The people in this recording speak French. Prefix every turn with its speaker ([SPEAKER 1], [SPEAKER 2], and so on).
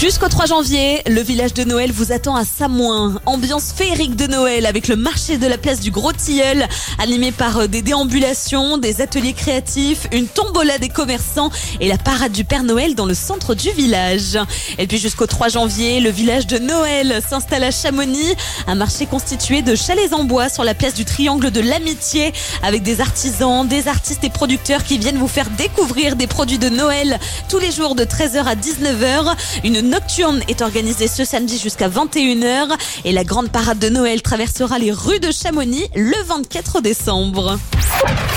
[SPEAKER 1] Jusqu'au 3 janvier, le village de Noël vous attend à Samoin. Ambiance féerique de Noël avec le marché de la place du Gros Tilleul, animé par des déambulations, des ateliers créatifs, une tombola des commerçants et la parade du Père Noël dans le centre du village. Et puis jusqu'au 3 janvier, le village de Noël s'installe à Chamonix, un marché constitué de chalets en bois sur la place du Triangle de l'Amitié avec des artisans, des artistes et producteurs qui viennent vous faire découvrir des produits de Noël tous les jours de 13h à 19h. Une nocturne est organisée ce samedi jusqu'à 21h et la grande parade de Noël traversera les rues de Chamonix le 24 décembre.